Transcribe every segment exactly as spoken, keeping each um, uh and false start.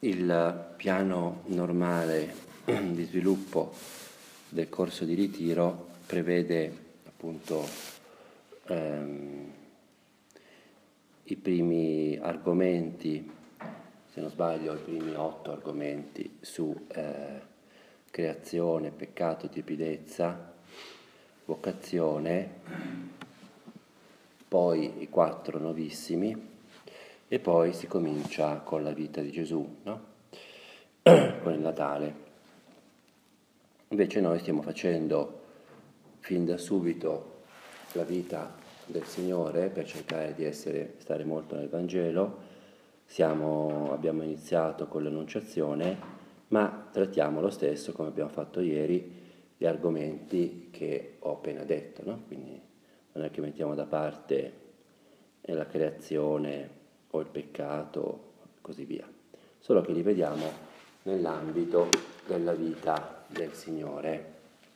Il piano normale di sviluppo del corso di ritiro prevede appunto ehm, i primi argomenti, se non sbaglio i primi otto argomenti su eh, creazione, peccato, tiepidezza, vocazione, poi i quattro novissimi e poi si comincia con la vita di Gesù, no? Con il Natale. Invece noi stiamo facendo fin da subito la vita del Signore per cercare di essere, stare molto nel Vangelo. Siamo, abbiamo iniziato con l'Annunciazione, ma trattiamo lo stesso, come abbiamo fatto ieri, gli argomenti che ho appena detto, no? Quindi non è che mettiamo da parte la creazione o il peccato, così via, solo che li vediamo nell'ambito della vita del Signore.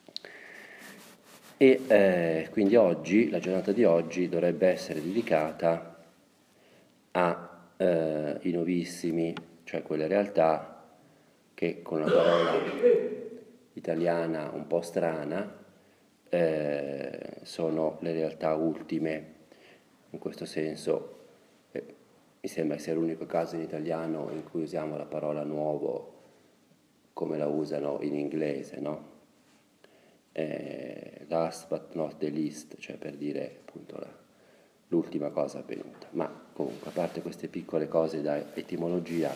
E eh, quindi oggi, la giornata di oggi dovrebbe essere dedicata ai eh, novissimi, cioè quelle realtà che con una parola italiana un po' strana eh, sono le realtà ultime. In questo senso eh, mi sembra sia l'unico caso in italiano in cui usiamo la parola nuovo come la usano in inglese, no? Eh, last but not the least, cioè per dire appunto la, l'ultima cosa avvenuta. Ma comunque, a parte queste piccole cose da etimologia,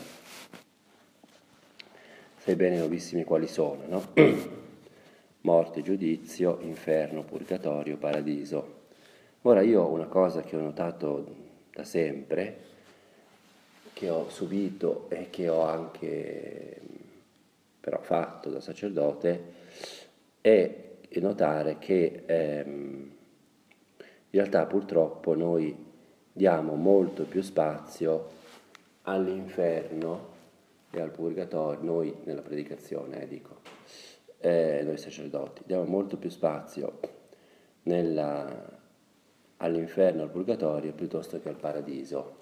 sai bene novissimi quali sono, no? Morte, giudizio, inferno, purgatorio, paradiso. Ora io una cosa che ho notato da sempre, che ho subito e che ho anche però fatto da sacerdote, è notare che ehm, in realtà purtroppo noi diamo molto più spazio all'inferno e al purgatorio, noi nella predicazione eh, dico, eh, noi sacerdoti, diamo molto più spazio nella, all'inferno e al purgatorio piuttosto che al paradiso.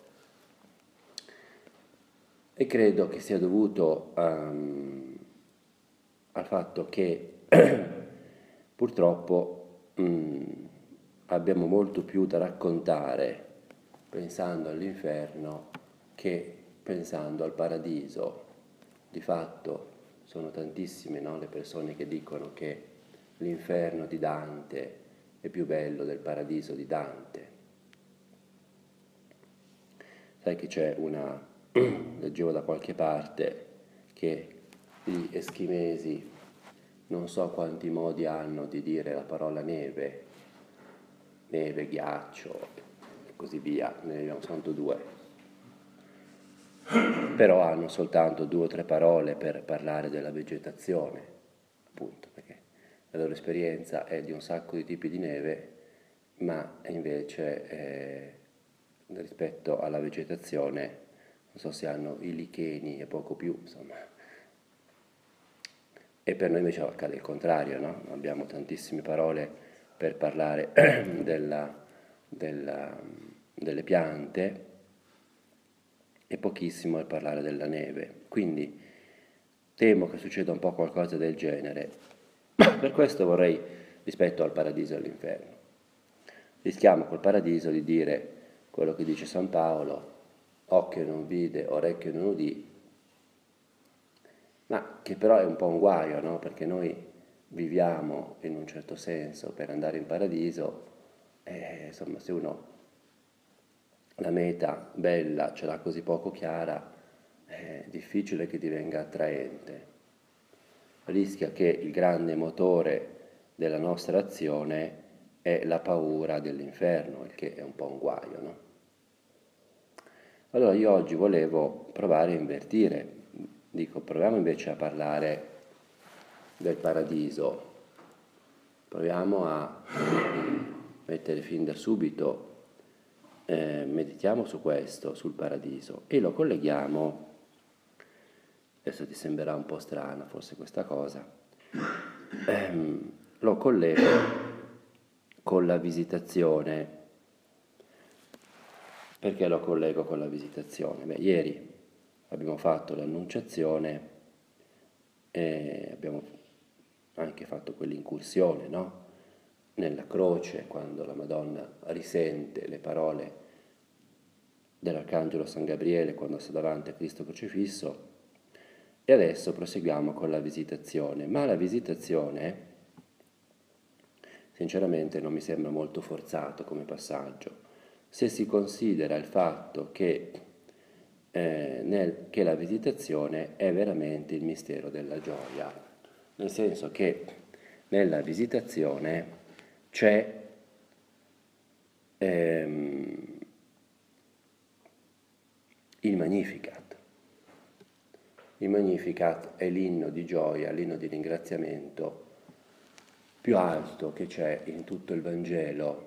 E credo che sia dovuto um, al fatto che purtroppo um, abbiamo molto più da raccontare pensando all'inferno che pensando al paradiso. Di fatto sono tantissime, no, le persone che dicono che l'inferno di Dante è più bello del paradiso di Dante. Sai che c'è una, leggevo da qualche parte, che gli eschimesi non so quanti modi hanno di dire la parola neve, neve, ghiaccio e così via, ne abbiamo soltanto due. Però hanno soltanto due o tre parole per parlare della vegetazione, appunto, perché la loro esperienza è di un sacco di tipi di neve, ma invece eh, rispetto alla vegetazione, non so se hanno i licheni e poco più, insomma. E per noi invece accade il contrario, no? Abbiamo tantissime parole per parlare della, della, delle piante, e pochissimo per parlare della neve. Quindi temo che succeda un po' qualcosa del genere. Per questo vorrei, rispetto al paradiso e all'inferno, rischiamo col paradiso di dire quello che dice San Paolo: occhio non vide, orecchio non udì, ma che però è un po' un guaio, no? Perché noi viviamo in un certo senso per andare in paradiso, e insomma se uno la meta bella ce l'ha così poco chiara, è difficile che divenga attraente. Rischia che il grande motore della nostra azione è la paura dell'inferno, il che è un po' un guaio, no? Allora io oggi volevo provare a invertire, dico proviamo invece a parlare del paradiso, proviamo a mettere fin da subito, Eh, meditiamo su questo, sul paradiso, e lo colleghiamo, adesso ti sembrerà un po' strana forse questa cosa, ehm, lo collego con la visitazione. Perché lo collego con la visitazione? Beh, ieri abbiamo fatto l'annunciazione e abbiamo anche fatto quell'incursione, no? Nella croce, quando la Madonna risente le parole dell'Arcangelo San Gabriele quando sta davanti a Cristo crocifisso. E adesso proseguiamo con la visitazione, ma la visitazione sinceramente non mi sembra molto forzato come passaggio, se si considera il fatto che, eh, nel, che la visitazione è veramente il mistero della gioia, nel senso che nella visitazione c'è ehm, il Magnificat. Il Magnificat è l'inno di gioia, l'inno di ringraziamento più alto che c'è in tutto il Vangelo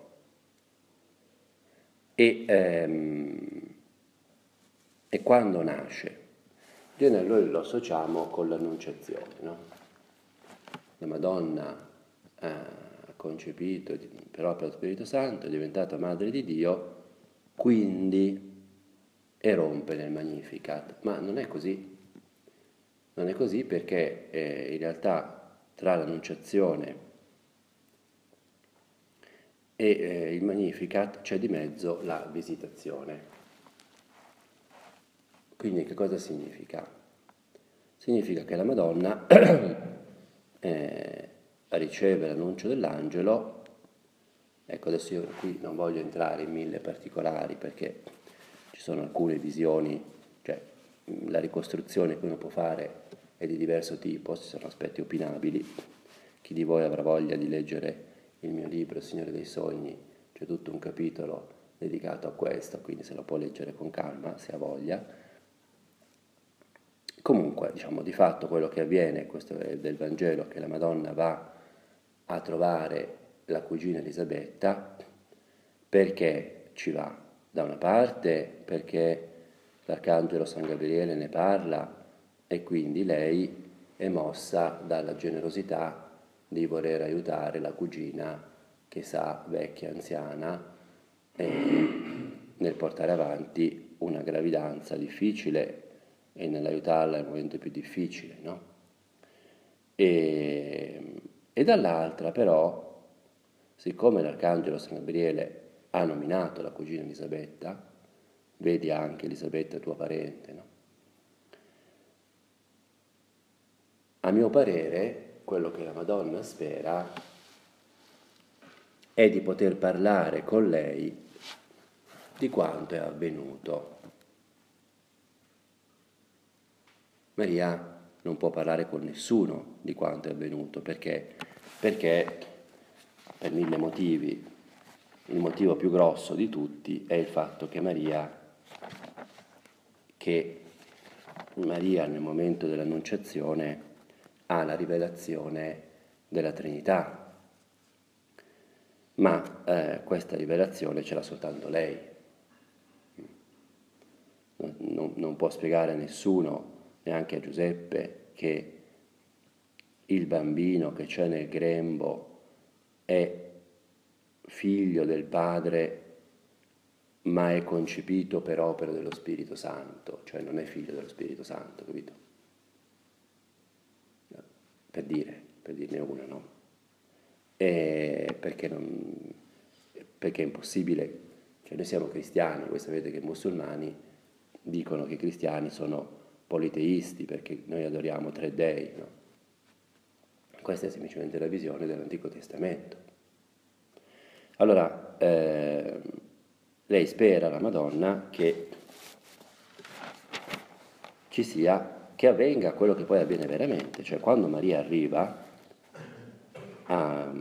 e, ehm, e quando nasce? Noi lo associamo con l'Annunciazione, no? La Madonna ha concepito per opera dello Spirito Santo, è diventata Madre di Dio, quindi erompe nel Magnificat, ma non è così. Non è così perché eh, in realtà tra l'Annunciazione e eh, il Magnificat c'è di mezzo la visitazione. Quindi che cosa significa? Significa che la Madonna eh, riceve l'annuncio dell'angelo. Ecco, adesso io qui non voglio entrare in mille particolari perché ci sono alcune visioni, cioè la ricostruzione che uno può fare è di diverso tipo, ci sono aspetti opinabili. Chi di voi avrà voglia di leggere il mio libro, Il Signore dei Sogni, c'è tutto un capitolo dedicato a questo, quindi se lo può leggere con calma, se ha voglia. Comunque, diciamo, di fatto quello che avviene, questo è del Vangelo, che la Madonna va a trovare la cugina Elisabetta, perché ci va? Da una parte perché l'Arcangelo San Gabriele ne parla e quindi lei è mossa dalla generosità di voler aiutare la cugina che sa vecchia, anziana, eh, nel portare avanti una gravidanza difficile e nell'aiutarla nel momento più difficile, no? E, e dall'altra però, siccome l'Arcangelo San Gabriele ha nominato la cugina Elisabetta, vedi anche Elisabetta tua parente, no? A mio parere, quello che la Madonna spera è di poter parlare con lei di quanto è avvenuto. Maria non può parlare con nessuno di quanto è avvenuto, perché? Perché per mille motivi. Il motivo più grosso di tutti è il fatto che Maria, che Maria nel momento dell'Annunciazione ha la rivelazione della Trinità, ma eh, questa rivelazione ce l'ha soltanto lei. Non, non può spiegare a nessuno, neanche a Giuseppe, che il bambino che c'è nel grembo è figlio del Padre, ma è concepito per opera dello Spirito Santo, cioè non è figlio dello Spirito Santo, capito? Per dire, per dirne una, no? E perché, non, perché è impossibile, cioè noi siamo cristiani, voi sapete che i musulmani dicono che i cristiani sono politeisti perché noi adoriamo tre dei, no? Questa è semplicemente la visione dell'Antico Testamento. Allora, eh, lei spera, la Madonna, che ci sia, che avvenga quello che poi avviene veramente, cioè quando Maria arriva a,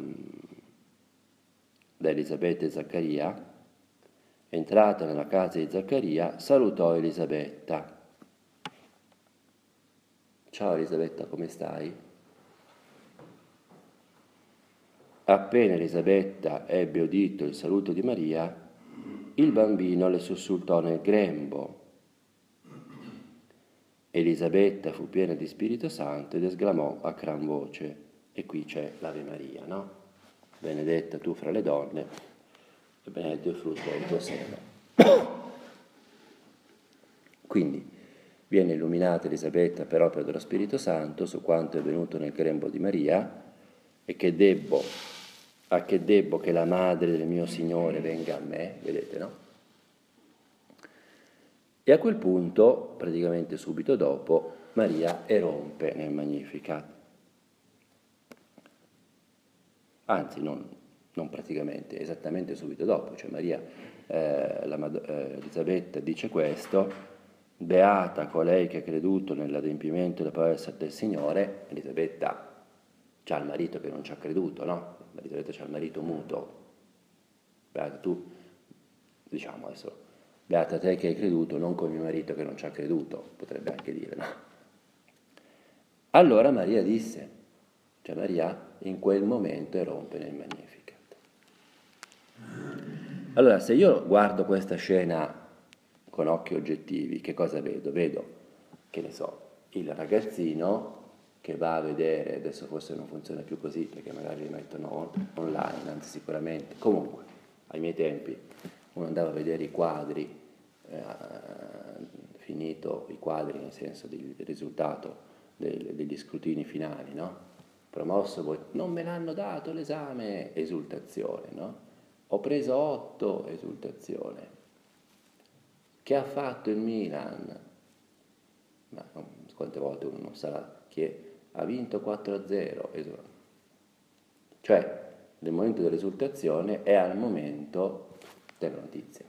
da Elisabetta e Zaccaria, entrata nella casa di Zaccaria, salutò Elisabetta. Ciao Elisabetta, come stai? Appena Elisabetta ebbe udito il saluto di Maria, il bambino le sussultò nel grembo. Elisabetta fu piena di Spirito Santo ed esclamò a gran voce, e qui c'è l'Ave Maria, no? Benedetta tu fra le donne e benedetto il frutto del tuo seno. Quindi viene illuminata Elisabetta per opera dello Spirito Santo su quanto è venuto nel grembo di Maria e che debbo, a che debbo che la madre del mio Signore venga a me, vedete, no? E a quel punto, praticamente subito dopo, Maria erompe nel Magnificat. Anzi, non, non praticamente, esattamente subito dopo, cioè Maria, eh, la, eh, Elisabetta dice questo: beata colei che ha creduto nell'adempimento della parola del Signore. Elisabetta c'ha il marito che non ci ha creduto, no? Elisabetta c'ha il marito muto. Beata tu, diciamo adesso, beata te che hai creduto, non con mio marito che non ci ha creduto, potrebbe anche dire, no? Allora Maria disse, cioè Maria in quel momento erompe nel Magnificat. Allora, se io guardo questa scena con occhi oggettivi, che cosa vedo? Vedo, che ne so, il ragazzino che va a vedere, adesso forse non funziona più così perché magari li mettono online, anzi sicuramente, comunque, ai miei tempi uno andava a vedere i quadri, eh, finito i quadri nel senso del risultato del, degli scrutini finali, no? Promosso, poi, non me l'hanno dato l'esame, esultazione, no? Ho preso otto, esultazione. Che ha fatto il Milan? Ma quante volte uno non sarà che ha vinto quattro a zero, cioè il momento dell'esultazione è al momento della notizia.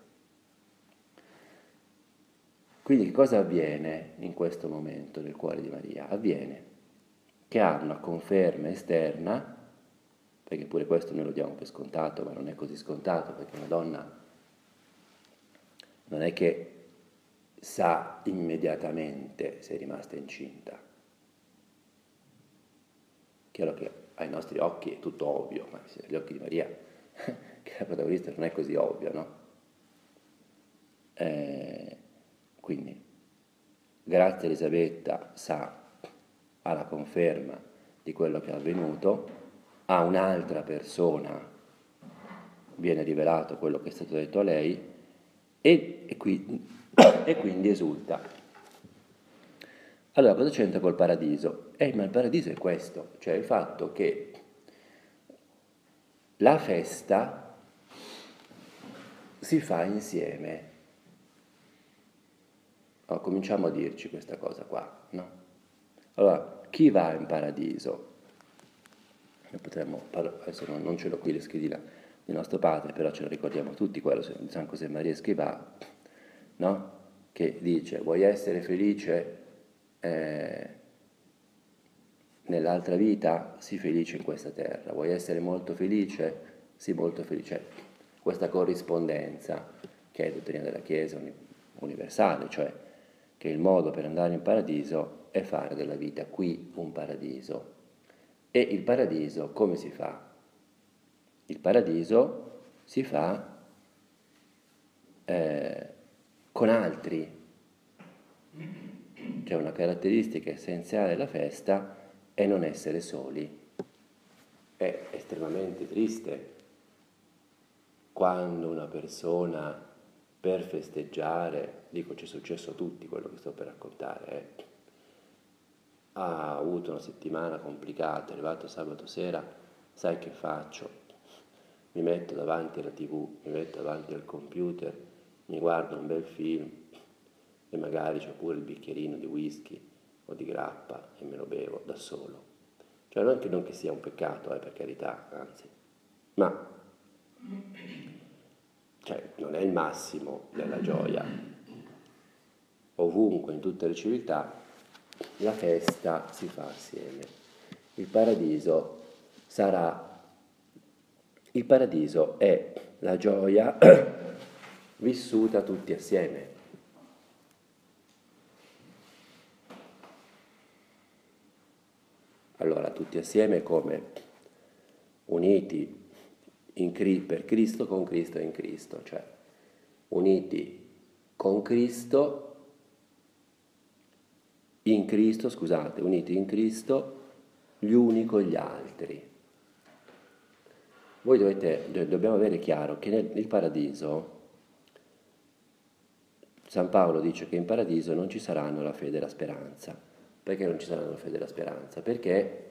Quindi che cosa avviene in questo momento nel cuore di Maria? Avviene che ha una conferma esterna, perché pure questo noi lo diamo per scontato, ma non è così scontato, perché una donna non è che sa immediatamente se è rimasta incinta. Chiaro che ai nostri occhi è tutto ovvio, ma agli occhi di Maria, che è la protagonista, non è così ovvio, no? Eh, quindi, grazie a Elisabetta sa, ha la conferma di quello che è avvenuto, a un'altra persona viene rivelato quello che è stato detto a lei e, e, qui, e quindi esulta. Allora, cosa c'entra col paradiso? Eh, ma il paradiso è questo, cioè il fatto che la festa si fa insieme. Allora, cominciamo a dirci questa cosa qua, no? Allora, chi va in paradiso? Noi potremmo, adesso non, non ce l'ho qui le schedina di nostro padre, però ce lo ricordiamo tutti, quello di San José Maria Escrivá, no? Che dice, vuoi essere felice eh, nell'altra vita? Sii felice in questa terra. Vuoi essere molto felice? Sii molto felice. Questa corrispondenza, che è dottrina della Chiesa universale, cioè che il modo per andare in paradiso è fare della vita qui un paradiso. E il paradiso come si fa? Il paradiso si fa eh, con altri. Cioè una caratteristica essenziale della festa è non essere soli. È estremamente triste quando una persona per festeggiare, dico ci è successo a tutti quello che sto per raccontare, eh, ha avuto una settimana complicata, è arrivato sabato sera, sai che faccio? Mi metto davanti alla tivù, mi metto davanti al computer, mi guardo un bel film e magari c'è pure il bicchierino di whisky o di grappa e me lo bevo da solo. Cioè non che, non che sia un peccato, eh, per carità, anzi, ma cioè, non è il massimo della gioia. Ovunque, in tutte le civiltà, la festa si fa assieme. Il paradiso sarà, il paradiso è la gioia vissuta tutti assieme. Allora, tutti assieme come uniti in, per Cristo, con Cristo e in Cristo, cioè uniti con Cristo, in Cristo, scusate, uniti in Cristo, gli uni con gli altri. Voi dovete, dobbiamo avere chiaro che nel, nel paradiso San Paolo dice che in paradiso non ci saranno la fede e la speranza. Perché non ci saranno la fede e la speranza? Perché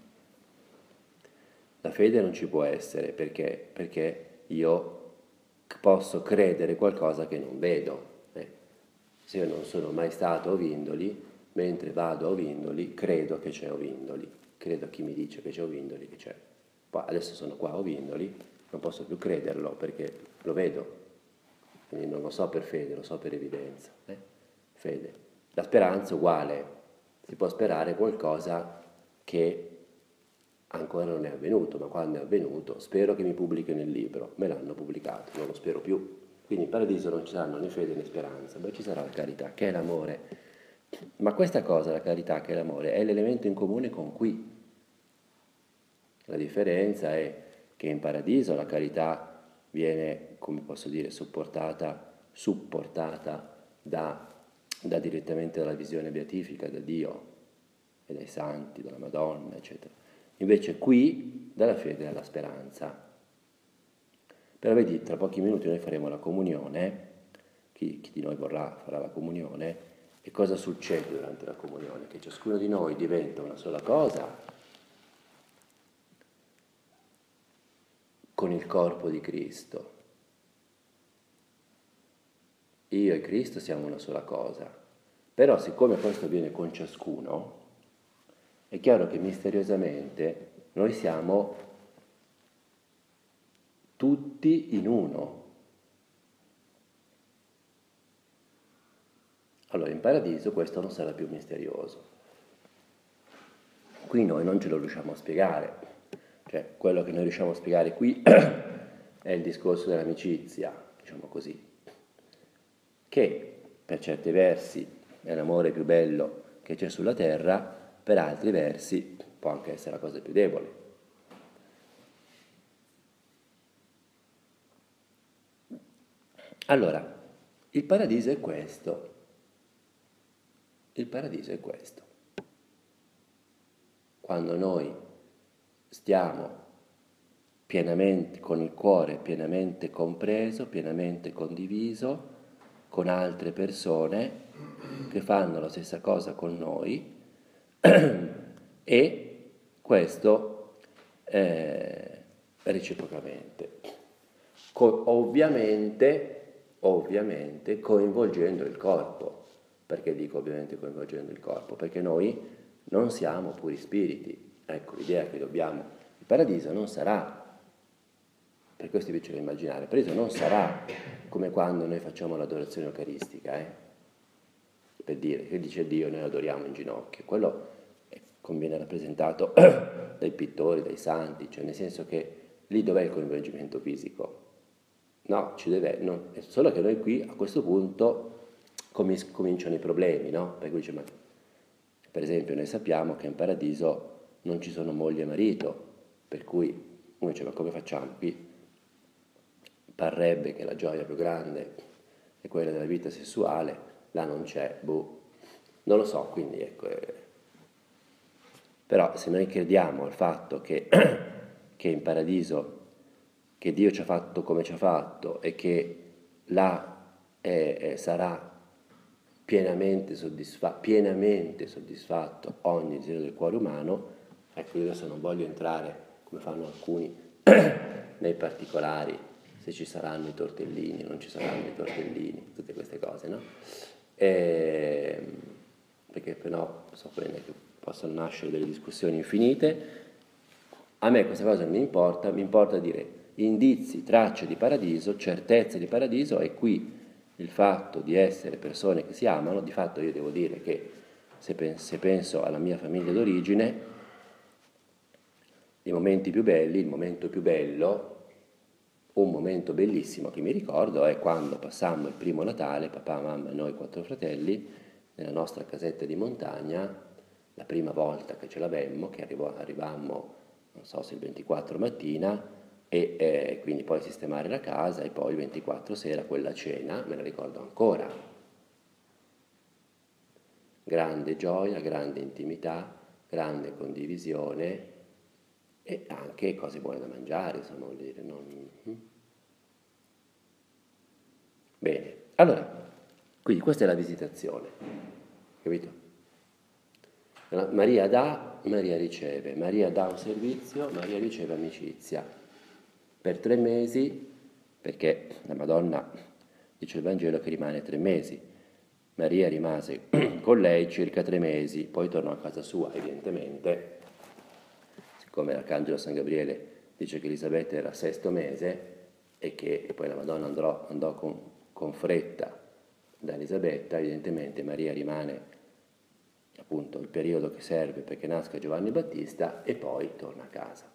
la fede non ci può essere, perché? Perché io posso credere qualcosa che non vedo. Eh, se io non sono mai stato a Ovindoli, mentre vado a Ovindoli, credo che c'è Ovindoli, credo a chi mi dice che c'è Ovindoli, che c'è. Poi adesso sono qua a Ovindoli, non posso più crederlo perché lo vedo, quindi non lo so per fede, lo so per evidenza. Eh? Fede. La speranza è uguale, si può sperare qualcosa che ancora non è avvenuto, ma quando è avvenuto spero che mi pubblichino il libro, me l'hanno pubblicato, non lo spero più. Quindi in paradiso non ci saranno né fede né speranza, ma ci sarà la carità, che è l'amore. Ma questa cosa, la carità, che è l'amore, è l'elemento in comune con qui. La differenza è che in paradiso la carità viene, come posso dire, supportata, supportata da, da direttamente dalla visione beatifica, da Dio e dai santi, dalla Madonna, eccetera. Invece qui dalla fede e dalla speranza. Però vedi, tra pochi minuti noi faremo la comunione, chi, chi di noi vorrà farà la comunione, e cosa succede durante la comunione? Che ciascuno di noi diventa una sola cosa con il corpo di Cristo. Io e Cristo siamo una sola cosa, però siccome questo avviene con ciascuno, è chiaro che misteriosamente noi siamo tutti in uno. Allora in paradiso questo non sarà più misterioso. Qui noi non ce lo riusciamo a spiegare, cioè quello che noi riusciamo a spiegare qui è il discorso dell'amicizia, diciamo così, che per certi versi è l'amore più bello che c'è sulla terra, per altri versi può anche essere la cosa più debole. Allora, il paradiso è questo. Il paradiso è questo. Quando noi stiamo pienamente con il cuore pienamente compreso, pienamente condiviso con altre persone che fanno la stessa cosa con noi e questo eh, reciprocamente. Co- ovviamente, ovviamente coinvolgendo il corpo. Perché dico ovviamente coinvolgendo il corpo? Perché noi non siamo puri spiriti. Ecco, l'idea che dobbiamo... Il paradiso non sarà, per questo vi faccio immaginare, il paradiso non sarà come quando noi facciamo l'adorazione eucaristica, eh? Per dire, che dice Dio, noi adoriamo in ginocchio. Quello eh, conviene rappresentato dai pittori, dai santi, cioè nel senso che lì dov'è il coinvolgimento fisico? No, ci deve, no, è solo che noi qui a questo punto cominciano i problemi, no? Per cui dice, ma, per esempio noi sappiamo che in paradiso non ci sono moglie e marito, per cui uno dice, ma come facciamo? Qui parrebbe che la gioia più grande è quella della vita sessuale, là non c'è, boh, non lo so, quindi ecco, eh. Però se noi crediamo al fatto che, che in paradiso, che Dio ci ha fatto come ci ha fatto e che là eh, eh, sarà pienamente, soddisfa- pienamente soddisfatto ogni desiderio del cuore umano, ecco io adesso non voglio entrare, come fanno alcuni, nei particolari, se ci saranno i tortellini, non ci saranno i tortellini, tutte queste cose, no? E, perché però so bene che possono nascere delle discussioni infinite. A me questa cosa non mi importa, mi importa dire indizi, tracce di paradiso, certezze di paradiso, e qui il fatto di essere persone che si amano, di fatto io devo dire che se penso, se penso alla mia famiglia d'origine, i momenti più belli, il momento più bello, un momento bellissimo che mi ricordo è quando passammo il primo Natale, papà, mamma e noi quattro fratelli, nella nostra casetta di montagna, la prima volta che ce l'avemmo, che arrivò, arrivammo, non so se il ventiquattro mattina, e eh, quindi poi sistemare la casa, e poi il ventiquattro sera quella cena, me la ricordo ancora. Grande gioia, grande intimità, grande condivisione e anche cose buone da mangiare, insomma, vuol dire, non... Bene, allora, Quindi questa è la visitazione, capito? Maria dà, Maria riceve, Maria dà un servizio, Maria riceve amicizia. Per tre mesi, perché la Madonna dice il Vangelo che rimane tre mesi, Maria rimase con lei circa tre mesi, poi tornò a casa sua, evidentemente, siccome l'Arcangelo San Gabriele dice che Elisabetta era sesto mese e che e poi la Madonna andrò, andò con, con fretta da Elisabetta, evidentemente Maria rimane appunto il periodo che serve perché nasca Giovanni Battista e poi torna a casa.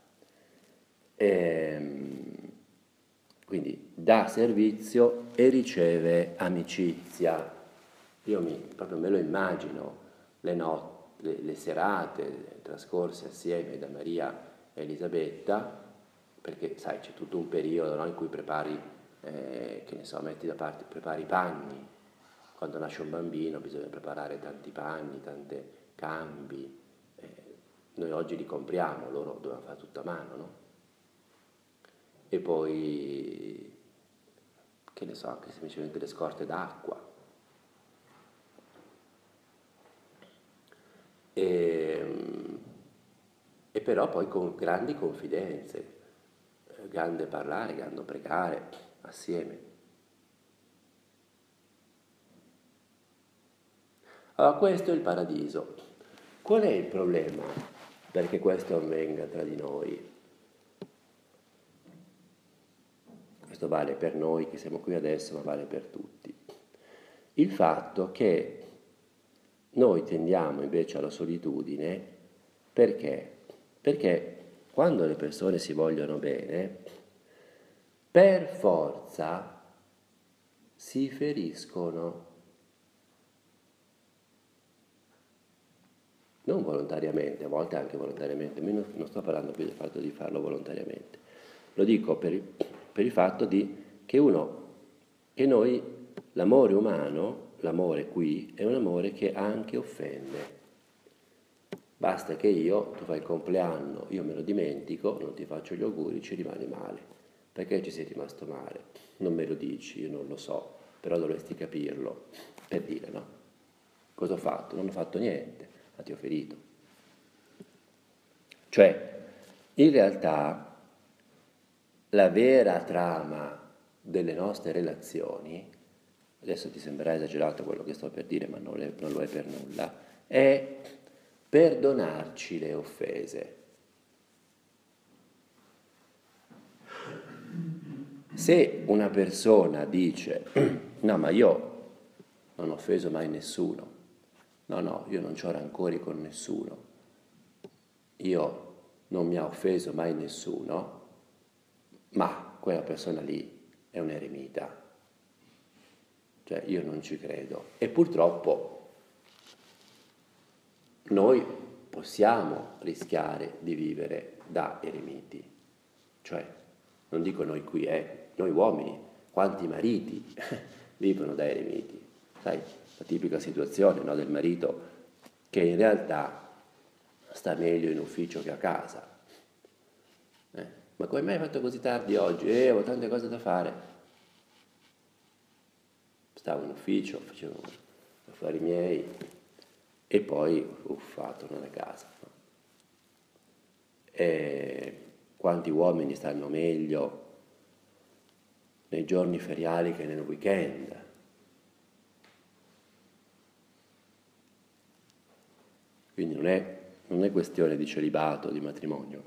E, quindi dà servizio e riceve amicizia. Io mi, proprio me lo immagino, le notti, le, le serate trascorse assieme da Maria e Elisabetta, perché sai c'è tutto un periodo, no, in cui prepari, eh, che ne so, metti da parte, prepari i panni. Quando nasce un bambino bisogna preparare tanti panni, tanti cambi. Eh, noi oggi li compriamo, loro dovevano fare tutto a mano, no? E poi, che ne so, anche semplicemente le scorte d'acqua. E, e però poi con grandi confidenze, grande parlare, grande pregare assieme. Allora, questo è il paradiso. Qual è il problema perché questo avvenga tra di noi? Questo vale per noi che siamo qui adesso, ma vale per tutti. Il fatto che noi tendiamo invece alla solitudine perché? Perché quando le persone si vogliono bene, per forza si feriscono. Non volontariamente, a volte anche volontariamente, ma non sto parlando più del fatto di farlo volontariamente. Lo dico per il, per il fatto di che uno, che noi, l'amore umano, l'amore qui, è un amore che anche offende. Basta che io, tu fai il compleanno, io me lo dimentico, non ti faccio gli auguri, ci rimani male. Perché ci sei rimasto male? Non me lo dici, io non lo so, però dovresti capirlo, per dire, no? Cosa ho fatto? Non ho fatto niente. Ti ho ferito. Cioè, in realtà, la vera trama delle nostre relazioni, adesso ti sembrerà esagerato quello che sto per dire, ma non, è, non lo è per nulla, è perdonarci le offese. Se una persona dice, no, ma io non ho offeso mai nessuno, no, no, io non ho rancori con nessuno, io non mi ha offeso mai nessuno, ma quella persona lì è un eremita, cioè io non ci credo. E purtroppo noi possiamo rischiare di vivere da eremiti, cioè, non dico noi qui, eh, noi uomini, quanti mariti vivono da eremiti, sai? La tipica situazione, no, del marito che in realtà sta meglio in ufficio che a casa. Eh, ma come mai hai fatto così tardi oggi? Eh, avevo tante cose da fare. Stavo in ufficio, facevo affari miei e poi uffa, tornare a casa. No? E quanti uomini stanno meglio nei giorni feriali che nel weekend? Quindi non è, non è questione di celibato, di matrimonio.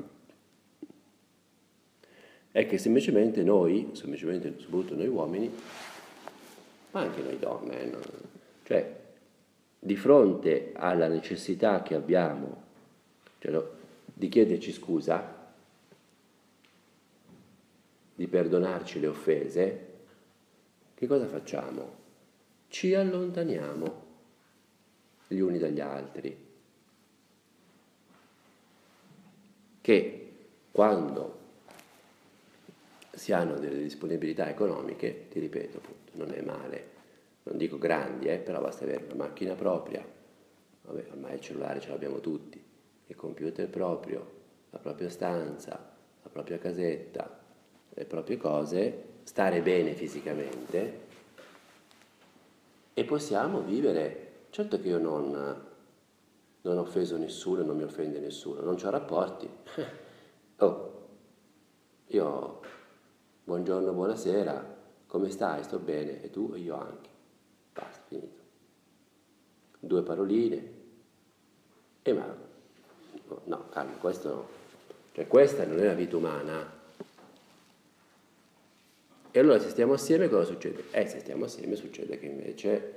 È che semplicemente noi, semplicemente soprattutto noi uomini, ma anche noi donne, eh, no? Cioè di fronte alla necessità che abbiamo, cioè, no, di chiederci scusa, di perdonarci le offese, che cosa facciamo? Ci allontaniamo gli uni dagli altri. Che quando si hanno delle disponibilità economiche, ti ripeto, appunto, non è male, non dico grandi, eh, però basta avere una macchina propria, vabbè, ormai il cellulare ce l'abbiamo tutti, il computer proprio, la propria stanza, la propria casetta, le proprie cose, stare bene fisicamente, E possiamo vivere, certo che io non, non ho offeso nessuno e non mi offende nessuno, non ho rapporti. Oh, io, buongiorno, buonasera, come stai? Sto bene, e tu? E io anche. Basta, finito. Due paroline, e ma, no, calma, questo no. Cioè questa non è la vita umana. E allora se stiamo assieme cosa succede? Eh, se stiamo assieme succede che invece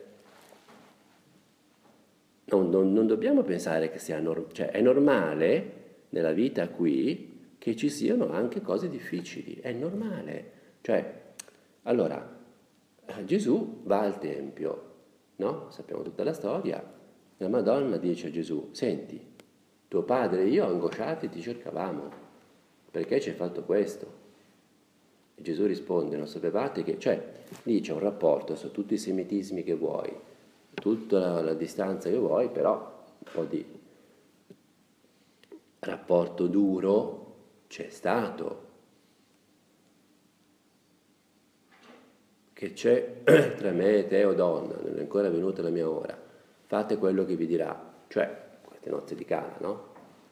non, non, non dobbiamo pensare che sia normale, cioè è normale nella vita qui che ci siano anche cose difficili, è normale. Cioè, allora, Gesù va al Tempio, no? Sappiamo tutta la storia. La Madonna dice a Gesù, senti, tuo padre e io angosciati ti cercavamo, perché ci hai fatto questo? E Gesù risponde, non sapevate che... Cioè, lì c'è un rapporto su tutti i semitismi che vuoi, tutta la, la distanza che vuoi, però un po' di rapporto duro c'è stato. Che c'è tra me e te, o donna, non è ancora venuta la mia ora, fate quello che vi dirà. Cioè, queste nozze di Cana, no?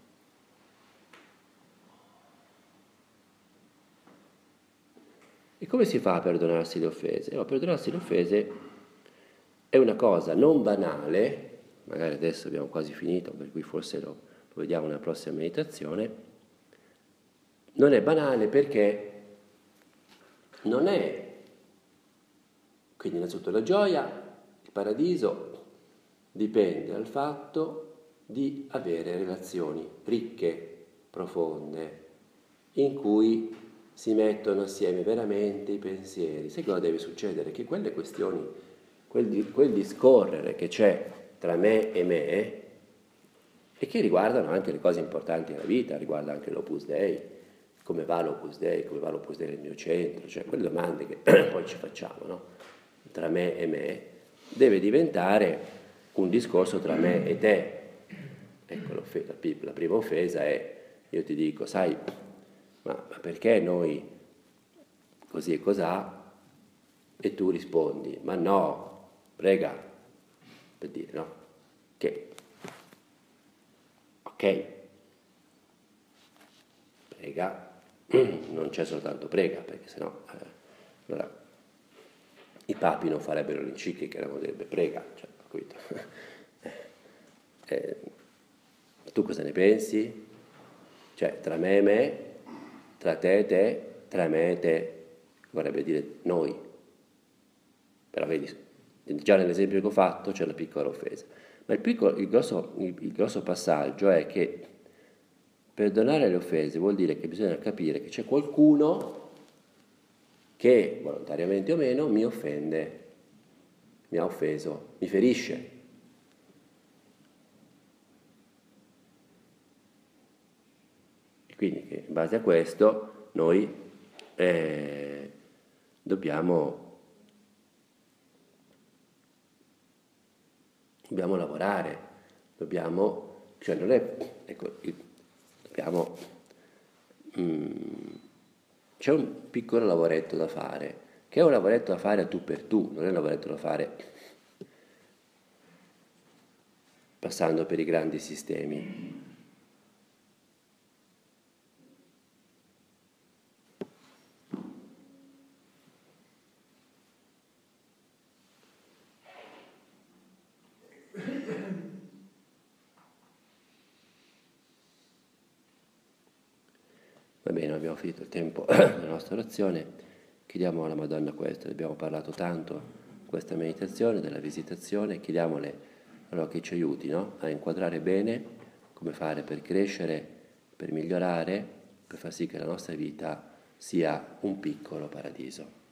E come si fa a perdonarsi le offese? No, perdonarsi le offese è una cosa non banale, magari adesso abbiamo quasi finito, per cui forse lo, lo vediamo nella prossima meditazione, non è banale perché non è, quindi innanzitutto la gioia, il paradiso, dipende dal fatto di avere relazioni ricche, profonde, in cui si mettono assieme veramente i pensieri. Sai cosa deve succedere? Che quelle questioni, quel, quel discorrere che c'è tra me e me, e che riguardano anche le cose importanti della vita, riguarda anche l'Opus Dei, come va l'Opus Dei, come va l'Opus Dei nel mio centro, cioè quelle domande che poi ci facciamo, no? Tra me e me, deve diventare un discorso tra me e te. Ecco, la prima offesa è, io ti dico, sai, ma perché noi così e cos'ha? E tu rispondi, ma no, prega, per dire, no? Che, ok, prega, non c'è soltanto prega, perché sennò, eh, allora, i papi non farebbero l'enciclica, erano direbbe prega, cioè, capito? eh, tu cosa ne pensi? Cioè, tra me e me, tra te e te, tra me e te, vorrebbe dire noi. Però vedi, già nell'esempio che ho fatto c'è la piccola offesa. Ma il, piccolo, il, grosso, il, il grosso passaggio è che perdonare le offese vuol dire che bisogna capire che c'è qualcuno che, volontariamente o meno, mi offende, mi ha offeso, mi ferisce. E quindi che in base a questo noi eh, dobbiamo, dobbiamo lavorare, dobbiamo, cioè non è, ecco, dobbiamo, mm, c'è un piccolo lavoretto da fare, che è un lavoretto da fare a tu per tu, non è un lavoretto da fare passando per i grandi sistemi. Va bene, abbiamo finito il tempo della nostra orazione, chiediamo alla Madonna questo, ne abbiamo parlato tanto in questa meditazione, della visitazione, chiediamole allora che ci aiuti, no? A inquadrare bene come fare per crescere, per migliorare, per far sì che la nostra vita sia un piccolo paradiso.